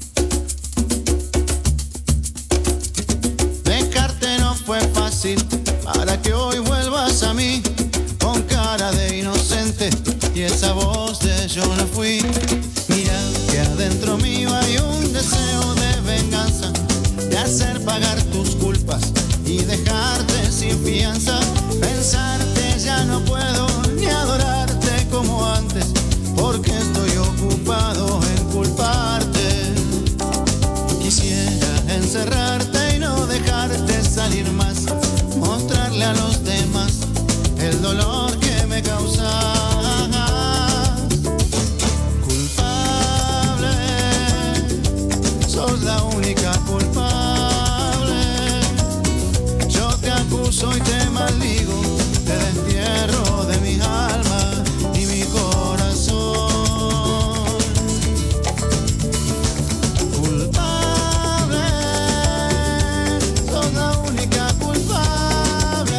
Dejarte no fue fácil para que hoy vuelvas a mí con cara de inocente y esa voz de yo no fui. Mira que adentro mío hay un deseo de venganza, de hacer pagar tus culpas y dejarte sin fianza. Pensarte ya no puedo ni adorarte como antes, porque estoy ocupado en culparte. Quisiera encerrarte y no dejarte salir más, mostrarle a los demás el dolor que me causas. Culpable, sos la única culpable. Yo te acuso y te maldigo, te destierro de mi alma y mi corazón. Culpable, sos la única culpable.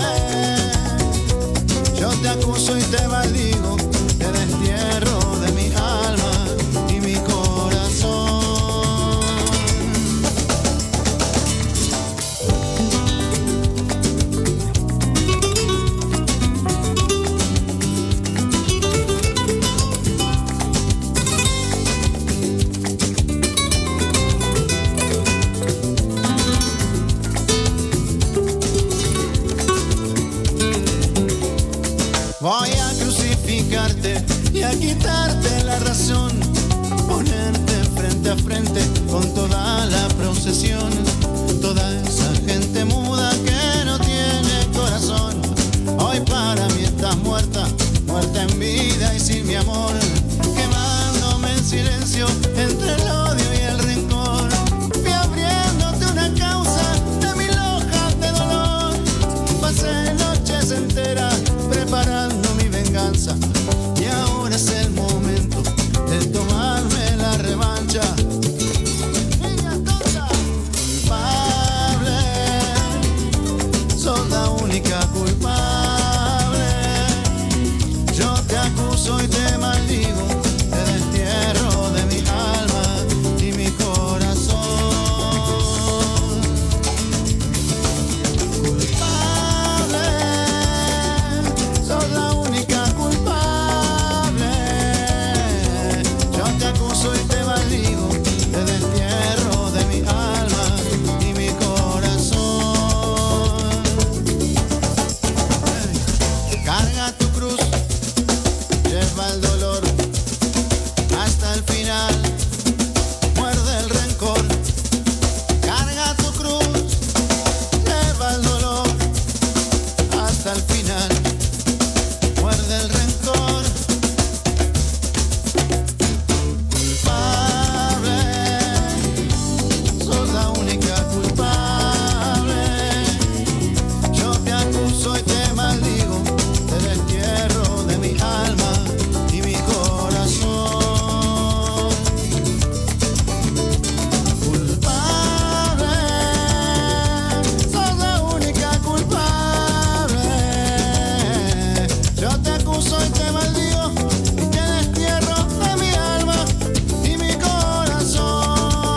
Yo te acuso y te maldigo, te destierro de mi alma y mi corazón. Voy a crucificarte y a quitarte la razón, ponerte frente a frente con toda la procesión, toda esa gente muda que no tiene corazón. Hoy para mí estás muerta, muerta en vida y sin mi amor, quemándome en silencio entre el odio y el rencor. Fui abriéndote una causa de mil hojas de dolor, pasé noches enteras preparando mi venganza y ahora es el momento de tomarme la revancha. Niña tonta, culpable, sos la única culpable. Yo te acuso y te maldigo, te destierro de mi alma y mi corazón. Culpable, sos la única culpable. Yo te acuso y te maldigo, te destierro de mi alma y mi corazón. Carga tu cruz, lleva el dolor hasta el final, muerde el rencor. Carga tu cruz, lleva el dolor hasta el final, muerde el rencor. Culpable, sos la única culpable. Yo te acuso y te maldigo, te destierro de mi alma y mi corazón. Culpable, sos la única culpable. Yo te acuso y te maldigo y te destierro de mi alma y mi corazón.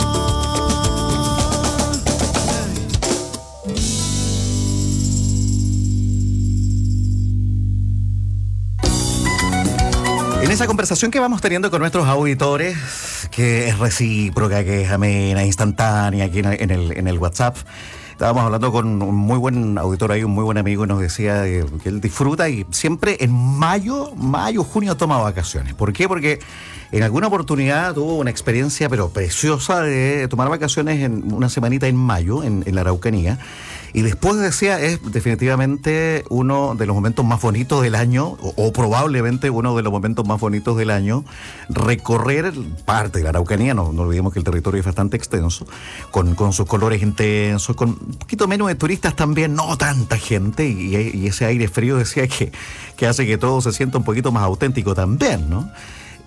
En esa conversación que vamos teniendo con nuestros auditores, que es recíproca, que es amena, instantánea, aquí en el, en el, en el WhatsApp, estábamos hablando con un muy buen auditor ahí, un muy buen amigo, y nos decía eh, que él disfruta y siempre en mayo, mayo, junio toma vacaciones. ¿Por qué? Porque en alguna oportunidad tuvo una experiencia pero preciosa de tomar vacaciones en una semanita en mayo, en, en la Araucanía. Y después decía, es definitivamente uno de los momentos más bonitos del año, o, o probablemente uno de los momentos más bonitos del año, recorrer parte de la Araucanía, no, no olvidemos que el territorio es bastante extenso, con, con sus colores intensos, con un poquito menos de turistas también, no tanta gente, y, y ese aire frío decía que, que hace que todo se sienta un poquito más auténtico también, ¿no?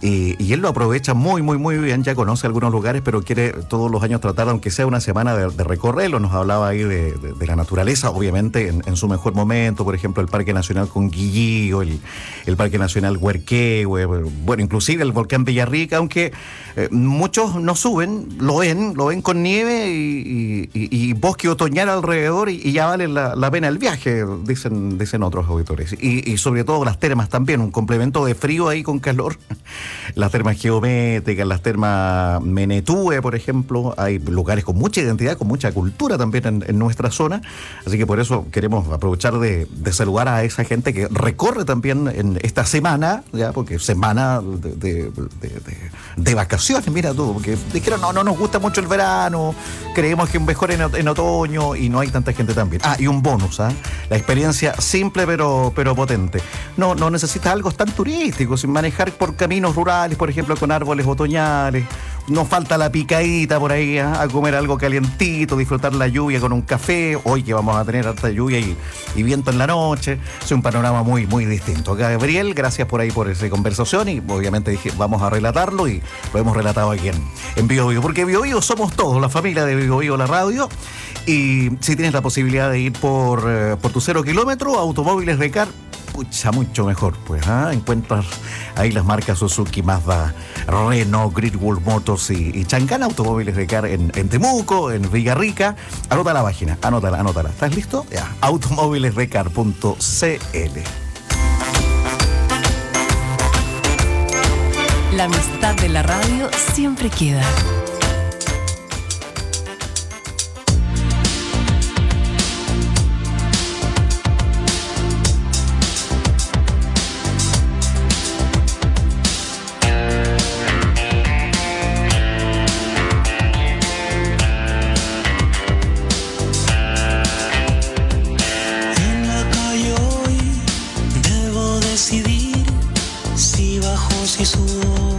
Y, y él lo aprovecha muy, muy, muy bien. Ya conoce algunos lugares, pero quiere todos los años tratar, aunque sea una semana, de, de recorrerlo. Nos hablaba ahí de, de, de la naturaleza, obviamente, en, en su mejor momento. Por ejemplo, el Parque Nacional Conguillío, el, el Parque Nacional Huerquehue, bueno, inclusive el volcán Villarrica, aunque eh, muchos no suben, lo ven, lo ven con nieve y, y, y bosque otoñal alrededor y, y ya vale la, la pena el viaje, dicen, dicen otros auditores. Y, y sobre todo las termas también, un complemento de frío ahí con calor. Las termas geométricas, las termas Menetúe, por ejemplo, hay lugares con mucha identidad, con mucha cultura también en, en nuestra zona, así que por eso queremos aprovechar de, de saludar a esa gente que recorre también en esta semana, ya, porque semana de, de, de, de, de vacaciones, mira tú, porque dijeron, no, no nos gusta mucho el verano, creemos que es mejor en, en otoño y no hay tanta gente también. Ah, y un bonus, ¿ah? La experiencia simple pero, pero potente. No, no necesitas algo tan turístico, sin manejar por caminos rurales, por ejemplo, con árboles otoñales. No falta la picadita por ahí, ¿eh? A comer algo calientito, disfrutar la lluvia con un café. Hoy que vamos a tener harta lluvia y, y viento en la noche. Es un panorama muy, muy distinto. Gabriel, gracias por ahí por esa conversación y obviamente dije, vamos a relatarlo y lo hemos relatado aquí en, en Bio Bio, porque Bio Bio somos todos, la familia de Bio Bio, la radio. Y si tienes la posibilidad de ir por, eh, por tu cero kilómetro, Automóviles Recar, pucha, mucho mejor, pues, ¿ah? Encuentras ahí las marcas Suzuki, Mazda, Renault, Great Wall Motors y, y Changán, Automóviles Recar en, en Temuco, en Villarrica. Anota la página, anótala, anótala. ¿Estás listo? Ya, automóviles recar punto c l. La amistad de la radio siempre queda. Si subo,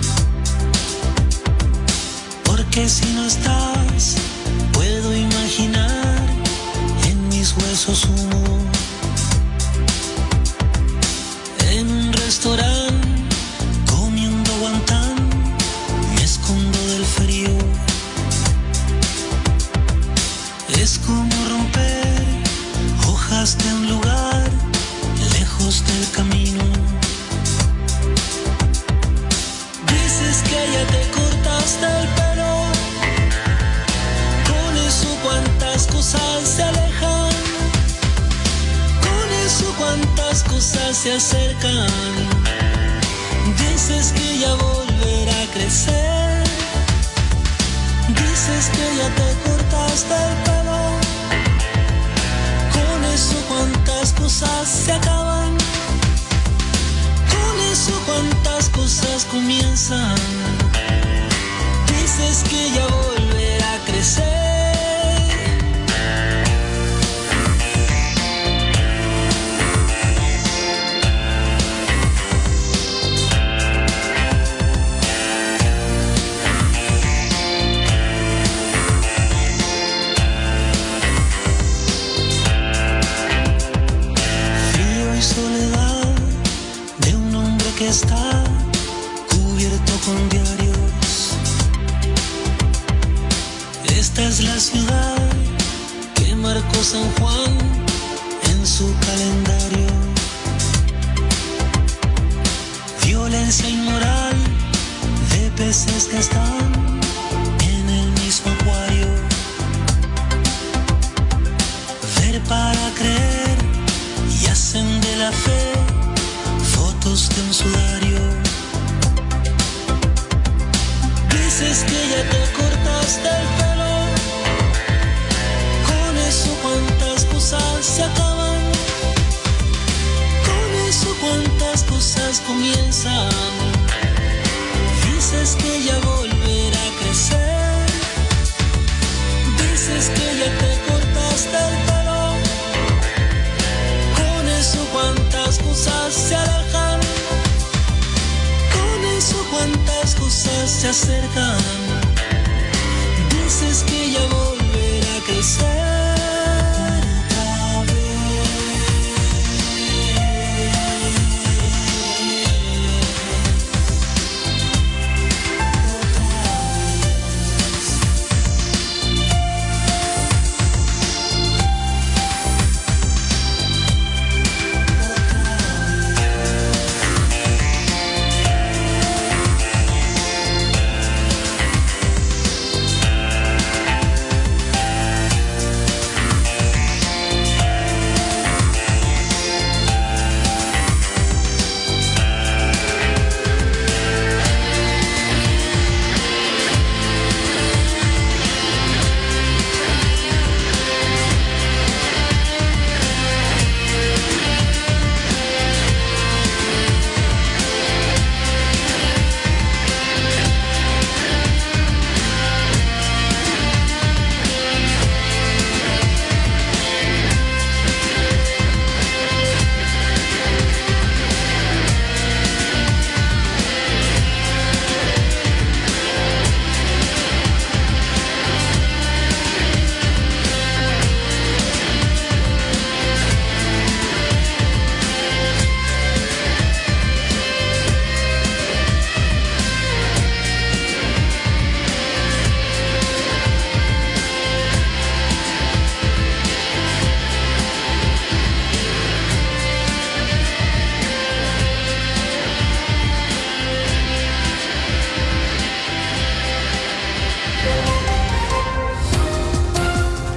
porque si no estás, puedo imaginar en mis huesos humo. En un restaurante, comiendo guantán, me escondo del frío. Es como romper hojas de un lugar, lejos del camino. Que ya te cortaste el pelo, con eso cuántas cosas se alejan, con eso cuántas cosas se acercan. Dices que ya volverá a crecer, dices que ya te cortaste el pelo, con eso cuántas cosas se acaban, con eso cuántas cosas comienzan. Dices que ya volverá a crecer. Frío y soledad de un hombre que está cubierto con diarios. Esta es la ciudad que marcó San Juan en su calendario. Violencia inmoral de peces que están en el mismo acuario. Ver para creer y hacen de la fe fotos de un sudario. Dices que ya te cortaste el pelo, con eso cuántas cosas se acaban, con eso cuántas cosas comienzan. Dices que ya volverá a crecer, dices que ya te cortaste el pelo, con eso cuántas cosas se alejan, con eso cuántas cosas se acercan. Dices que ya volverá a crecer.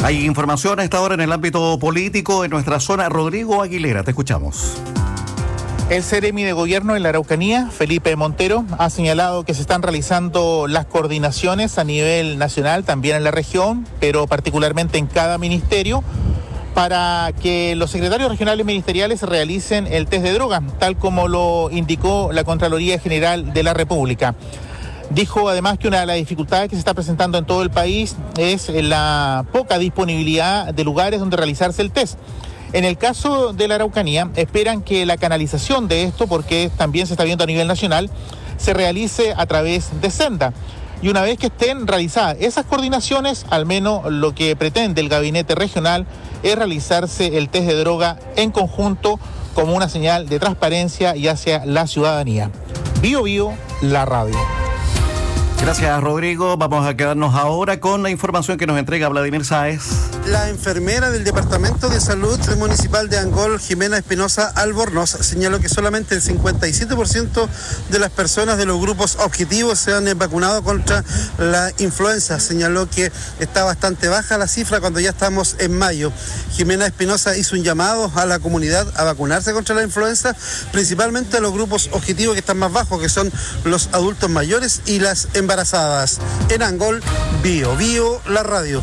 Hay información a esta hora en el ámbito político en nuestra zona. Rodrigo Aguilera, te escuchamos. El Seremi de Gobierno en la Araucanía, Felipe Montero, ha señalado que se están realizando las coordinaciones a nivel nacional, también en la región, pero particularmente en cada ministerio, para que los secretarios regionales ministeriales realicen el test de droga, tal como lo indicó la Contraloría General de la República. Dijo además que una de las dificultades que se está presentando en todo el país es la poca disponibilidad de lugares donde realizarse el test. En el caso de la Araucanía, esperan que la canalización de esto, porque también se está viendo a nivel nacional, se realice a través de Senda. Y una vez que estén realizadas esas coordinaciones, al menos lo que pretende el gabinete regional es realizarse el test de droga en conjunto como una señal de transparencia y hacia la ciudadanía. Bio Bio, la radio. Gracias, Rodrigo. Vamos a quedarnos ahora con la información que nos entrega Vladimir Sáez. La enfermera del Departamento de Salud Municipal de Angol, Jimena Espinosa Albornoz, señaló que solamente el cincuenta y siete por ciento de las personas de los grupos objetivos se han vacunado contra la influenza. Señaló que está bastante baja la cifra cuando ya estamos en mayo. Jimena Espinosa hizo un llamado a la comunidad a vacunarse contra la influenza, principalmente a los grupos objetivos que están más bajos, que son los adultos mayores y las embarazadas. En Angol, Bio Bio, la radio.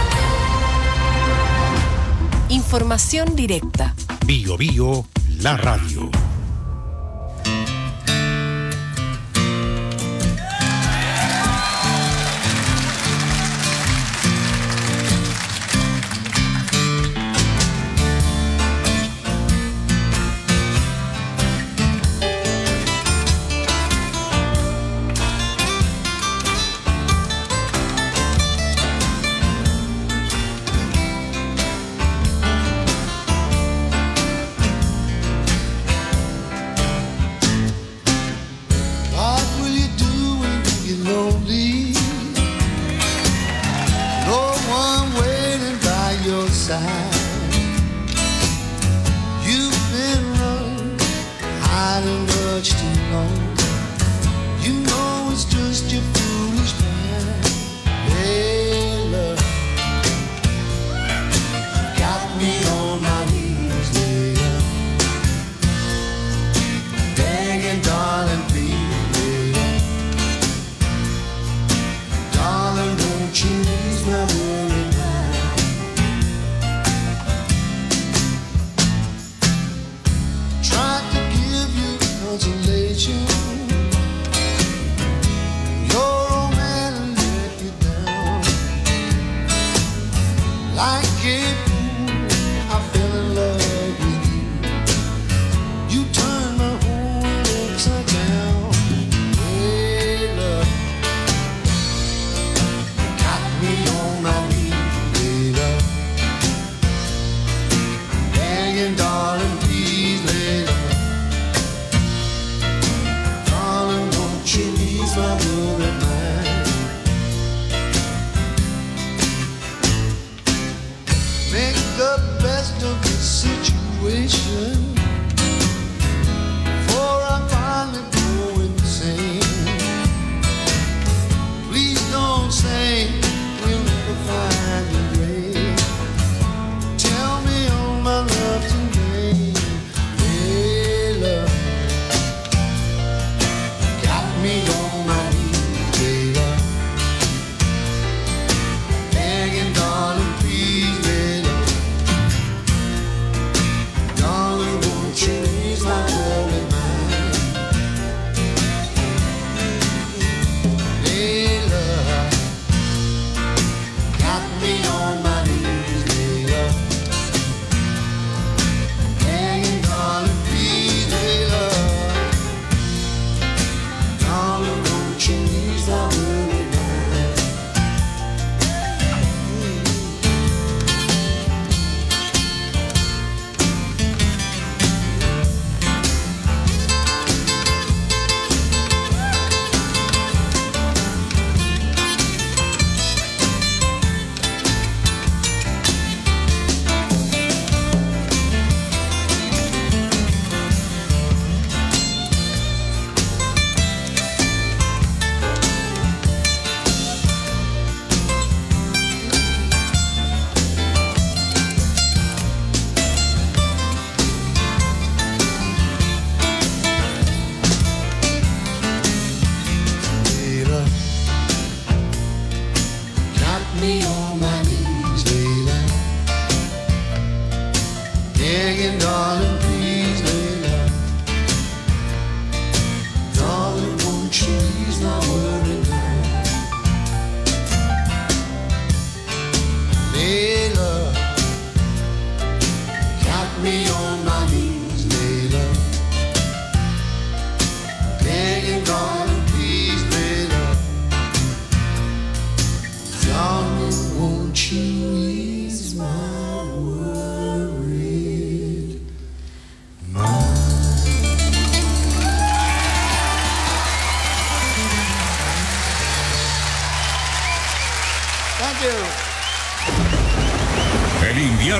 Información directa. Bio Bio, la radio.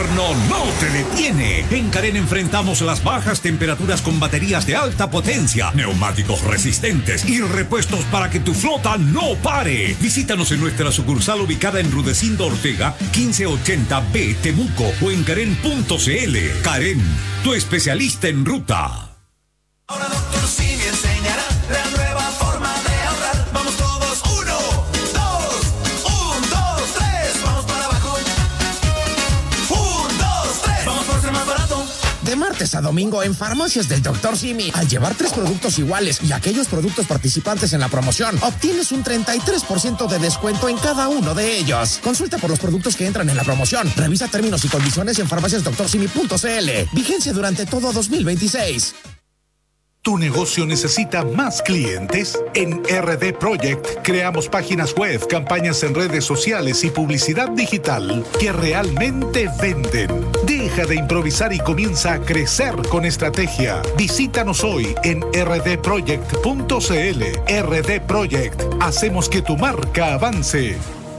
invierno no te detiene. En Karen enfrentamos las bajas temperaturas con baterías de alta potencia, neumáticos resistentes y repuestos para que tu flota no pare. Visítanos en nuestra sucursal ubicada en Rudecindo Ortega, quince ochenta B, Temuco, o en karen punto c l. Karen, tu especialista en ruta. Ahora Doctor Simi enseñará la nueva forma de ahorrar. Vamos todos, uno, dos, un, dos, tres. Vamos para abajo. Un, dos, tres. Vamos por ser más barato. De martes a domingo en Farmacias del Doctor Simi, al llevar tres productos iguales y aquellos productos participantes en la promoción, obtienes un treinta y tres por ciento de descuento en cada uno de ellos. Consulta por los productos que entran en la promoción. Revisa términos y condiciones en farmacias doctor simi punto c l. Vigencia durante todo dos mil veintiséis. ¿Tu negocio necesita más clientes? En R D Project creamos páginas web, campañas en redes sociales y publicidad digital que realmente venden. Deja de improvisar y comienza a crecer con estrategia. Visítanos hoy en r d project punto c l. R D Project. Hacemos que tu marca avance.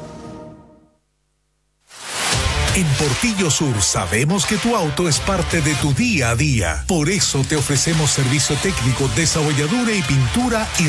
En Portillo Sur sabemos que tu auto es parte de tu día a día. Por eso te ofrecemos servicio técnico, desabolladura y pintura y